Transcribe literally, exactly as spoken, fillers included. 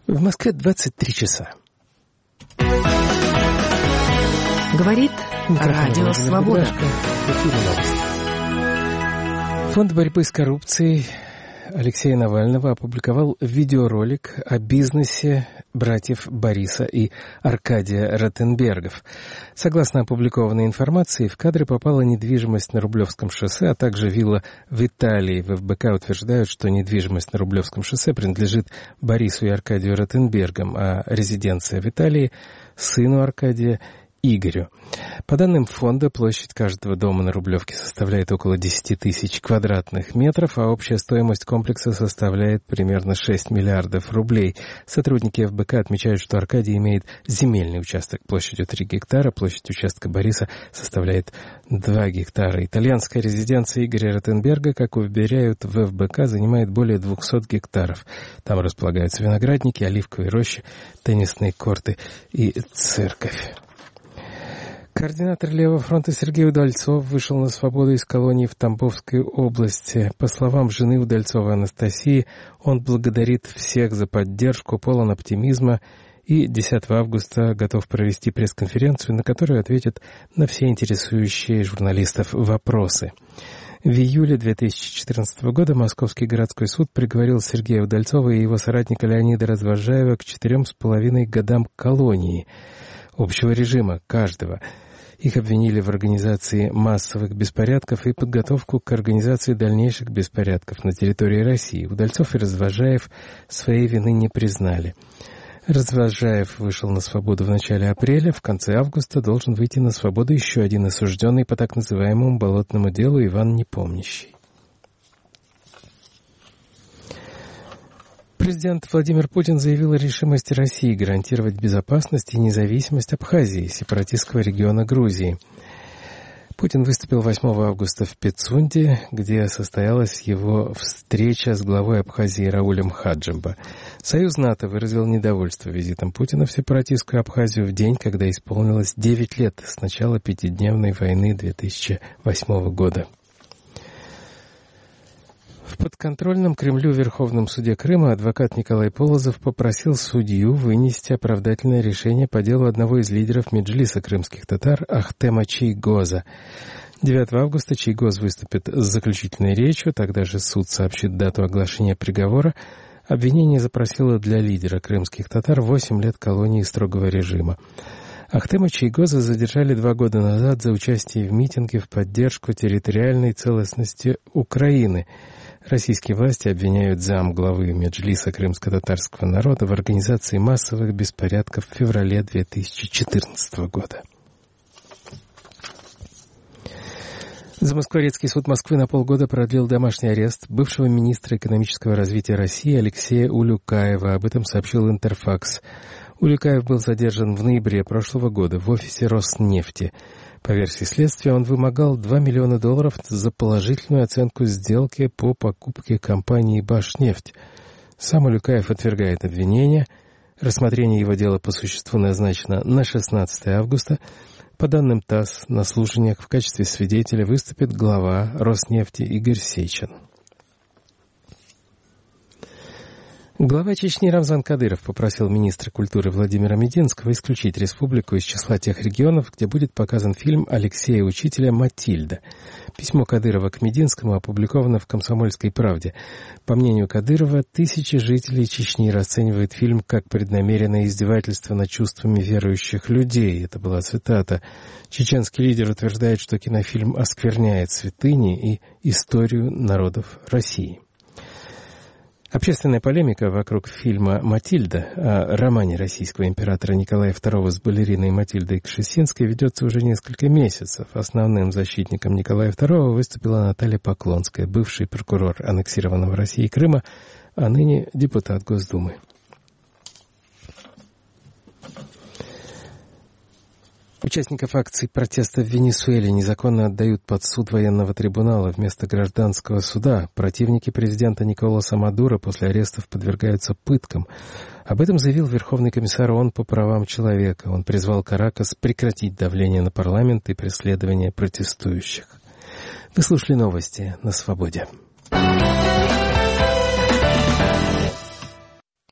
В Москве двадцать три часа. Говорит Радио Свобода. Фонд борьбы с коррупцией Алексея Навального опубликовал видеоролик о бизнесе братьев Бориса и Аркадия Ротенбергов. Согласно опубликованной информации, в кадры попала недвижимость на Рублевском шоссе, а также вилла в Италии. В эф бэ ка утверждают, что недвижимость на Рублевском шоссе принадлежит Борису и Аркадию Ротенбергам, а резиденция в Италии — сыну Аркадия Игорю. По данным фонда, площадь каждого дома на Рублевке составляет около десять тысяч квадратных метров, а общая стоимость комплекса составляет примерно шесть миллиардов рублей. Сотрудники эф бэ ка отмечают, что Аркадий имеет земельный участок площадью три гектара, площадь участка Бориса составляет два гектара. Итальянская резиденция Игоря Ротенберга, как уверяют в эф бэ ка, занимает более двухсот гектаров. Там располагаются виноградники, оливковые рощи, теннисные корты и церковь. Координатор Левого фронта Сергей Удальцов вышел на свободу из колонии в Тамбовской области. По словам жены Удальцова Анастасии, он благодарит всех за поддержку, полон оптимизма и десятого августа готов провести пресс-конференцию, на которую ответит на все интересующие журналистов вопросы. В июле две тысячи четырнадцатого года Московский городской суд приговорил Сергея Удальцова и его соратника Леонида Развозжаева к четырем с половиной годам колонии общего режима каждого. Их обвинили в организации массовых беспорядков и подготовку к организации дальнейших беспорядков на территории России. Удальцов и Развозжаев своей вины не признали. Развозжаев вышел на свободу в начале апреля, в конце августа должен выйти на свободу еще один осужденный по так называемому болотному делу Иван Непомнящий. Президент Владимир Путин заявил о решимости России гарантировать безопасность и независимость Абхазии, сепаратистского региона Грузии. Путин выступил восьмого августа в Пицунде, где состоялась его встреча с главой Абхазии Раулем Хаджимба. Союз НАТО выразил недовольство визитом Путина в сепаратистскую Абхазию в день, когда исполнилось девять лет с начала пятидневной войны две тысячи восьмого года. В подконтрольном Кремлю Верховном суде Крыма адвокат Николай Полозов попросил судью вынести оправдательное решение по делу одного из лидеров Меджлиса крымских татар Ахтема Чийгоза. девятого августа Чийгоз выступит с заключительной речью, тогда же суд сообщит дату оглашения приговора. Обвинение запросило для лидера крымских татар восемь лет колонии строгого режима. Ахтема Чийгоза задержали два года назад за участие в митинге в поддержку территориальной целостности Украины. Российские власти обвиняют замглавы Меджлиса крымско-татарского народа в организации массовых беспорядков в феврале две тысячи четырнадцатого года. Замоскворецкий суд Москвы на полгода продлил домашний арест бывшего министра экономического развития России Алексея Улюкаева. Об этом сообщил Интерфакс. Улюкаев был задержан в ноябре прошлого года в офисе Роснефти. По версии следствия, он вымогал два миллиона долларов за положительную оценку сделки по покупке компании «Башнефть». Сам Улюкаев отвергает обвинения. Рассмотрение его дела по существу назначено на шестнадцатого августа. По данным ТАСС, на слушаниях в качестве свидетеля выступит глава Роснефти Игорь Сечин. Глава Чечни Рамзан Кадыров попросил министра культуры Владимира Мединского исключить республику из числа тех регионов, где будет показан фильм Алексея Учителя «Матильда». Письмо Кадырова к Мединскому опубликовано в «Комсомольской правде». По мнению Кадырова, тысячи жителей Чечни расценивают фильм как преднамеренное издевательство над чувствами верующих людей. Это была цитата. Чеченский лидер утверждает, что кинофильм оскверняет святыни и историю народов России. Общественная полемика вокруг фильма «Матильда» о романе российского императора Николая второго с балериной Матильдой Кшесинской ведется уже несколько месяцев. Основным защитником Николая второго выступила Наталья Поклонская, бывший прокурор аннексированного Россией Крыма, а ныне депутат Госдумы. Участников акций протеста в Венесуэле незаконно отдают под суд военного трибунала вместо гражданского суда. Противники президента Николаса Мадуро после арестов подвергаются пыткам. Об этом заявил Верховный комиссар ООН по правам человека. Он призвал Каракас прекратить давление на парламент и преследование протестующих. Вы слушали новости на Свободе.